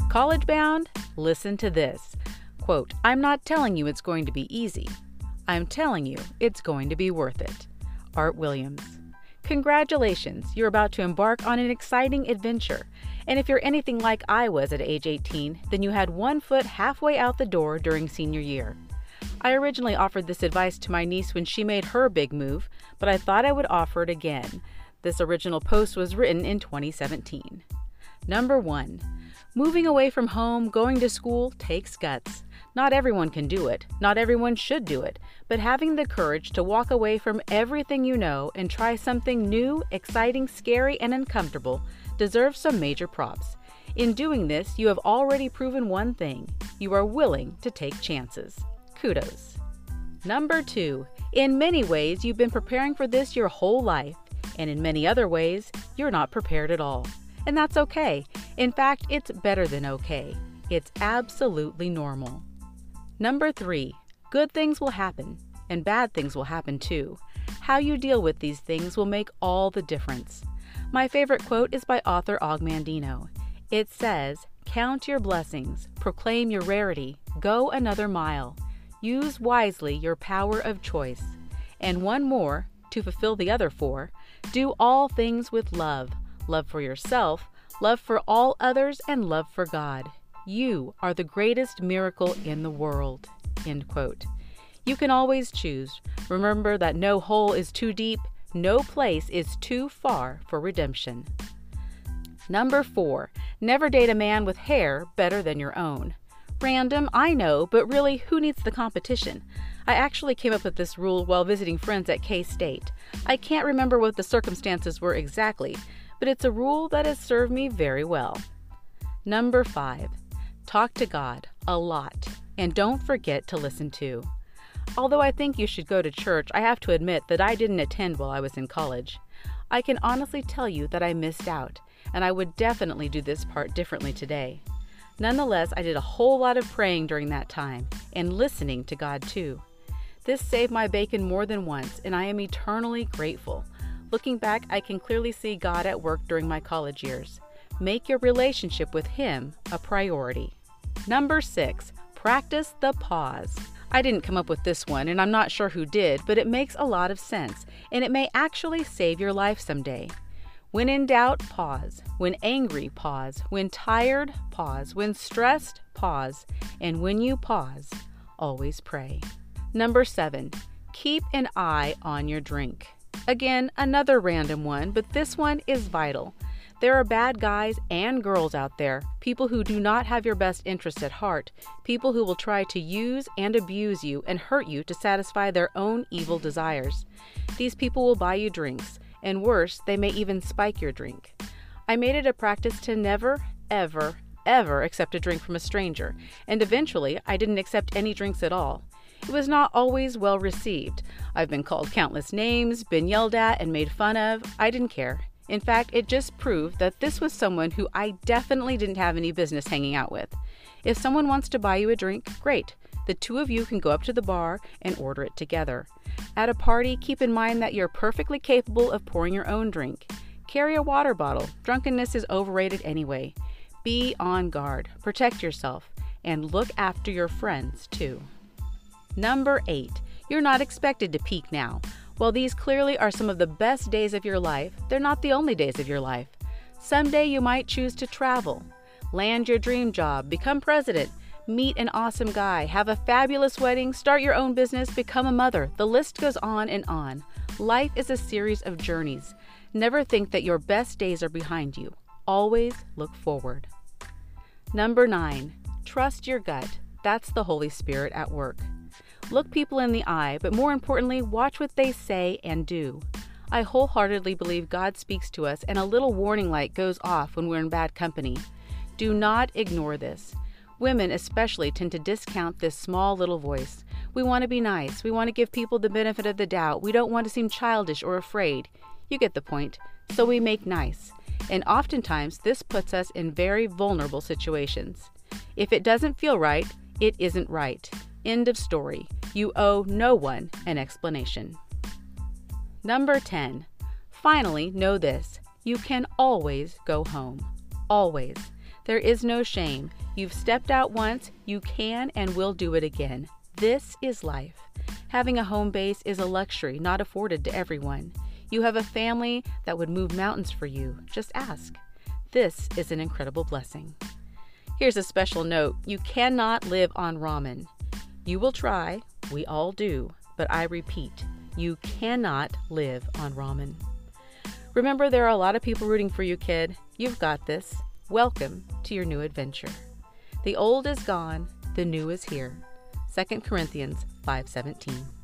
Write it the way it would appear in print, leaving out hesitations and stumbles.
College bound? Listen to this. Quote, "I'm not telling you it's going to be easy. I'm telling you it's going to be worth it." Art Williams. Congratulations, you're about to embark on an exciting adventure. And if you're anything like I was at age 18, then you had one foot halfway out the door during senior year. I originally offered this advice to my niece when she made her big move, but I thought I would offer it again. This original post was written in 2017. Number 1. Moving away from home, going to school takes guts. Not everyone can do it. Not everyone should do it. But having the courage to walk away from everything you know and try something new, exciting, scary, and uncomfortable deserves some major props. In doing this, you have already proven one thing. You are willing to take chances. Kudos. Number 2. In many ways, you've been preparing for this your whole life. And in many other ways, you're not prepared at all. And that's okay. In fact, it's better than okay. It's absolutely normal. Number 3. Good things will happen, and bad things will happen too. How you deal with these things will make all the difference. My favorite quote is by author Og Mandino. It says, "Count your blessings, proclaim your rarity, go another mile. Use wisely your power of choice." And one more, to fulfill the other 4, do all things with love. Love for yourself, love for all others, and love for God. You are the greatest miracle in the world. End quote. You can always choose. Remember that no hole is too deep, no place is too far for redemption. Number 4. Never date a man with hair better than your own. Random, I know, but really, who needs the competition? I actually came up with this rule while visiting friends at K-State. I can't remember what the circumstances were exactly, but it's a rule that has served me very well. Number 5. Talk to God a lot, and don't forget to listen too. Although I think you should go to church, I have to admit that I didn't attend while I was in college. I can honestly tell you that I missed out, and I would definitely do this part differently today. Nonetheless, I did a whole lot of praying during that time, and listening to God too. This saved my bacon more than once, and I am eternally grateful. Looking back, I can clearly see God at work during my college years. Make your relationship with Him a priority. Number 6. Practice the pause. I didn't come up with this one, and I'm not sure who did, but it makes a lot of sense, and it may actually save your life someday. When in doubt, pause. When angry, pause. When tired, pause. When stressed, pause. And when you pause, always pray. Number 7. Keep an eye on your drink. Again, another random one, but this one is vital. There are bad guys and girls out there, people who do not have your best interests at heart, people who will try to use and abuse you and hurt you to satisfy their own evil desires. These people will buy you drinks, and worse, they may even spike your drink. I made it a practice to never, ever, ever accept a drink from a stranger, and eventually I didn't accept any drinks at all. It was not always well received. I've been called countless names, been yelled at, and made fun of. I didn't care. In fact, it just proved that this was someone who I definitely didn't have any business hanging out with. If someone wants to buy you a drink, great. The two of you can go up to the bar and order it together. At a party, keep in mind that you're perfectly capable of pouring your own drink. Carry a water bottle. Drunkenness is overrated anyway. Be on guard, protect yourself, and look after your friends too. Number 8. You're not expected to peak now. While these clearly are some of the best days of your life, they're not the only days of your life. Someday you might choose to travel, land your dream job, become president, meet an awesome guy, have a fabulous wedding, start your own business, become a mother. The list goes on and on. Life is a series of journeys. Never think that your best days are behind you. Always look forward. Number 9. Trust your gut. That's the Holy Spirit at work. Look people in the eye, but more importantly, watch what they say and do. I wholeheartedly believe God speaks to us, and a little warning light goes off when we're in bad company. Do not ignore this. Women especially tend to discount this small little voice. We want to be nice. We want to give people the benefit of the doubt. We don't want to seem childish or afraid. You get the point. So we make nice. And oftentimes, this puts us in very vulnerable situations. If it doesn't feel right, it isn't right. End of story. You owe no one an explanation. Number 10. Finally, know this. You can always go home. Always. There is no shame. You've stepped out once, you can and will do it again. This is life. Having a home base is a luxury not afforded to everyone. You have a family that would move mountains for you. Just ask. This is an incredible blessing. Here's a special note. You cannot live on ramen. You will try, we all do, but I repeat, you cannot live on ramen. Remember, there are a lot of people rooting for you, kid. You've got this. Welcome to your new adventure. The old is gone, the new is here. 2 Corinthians 5:17.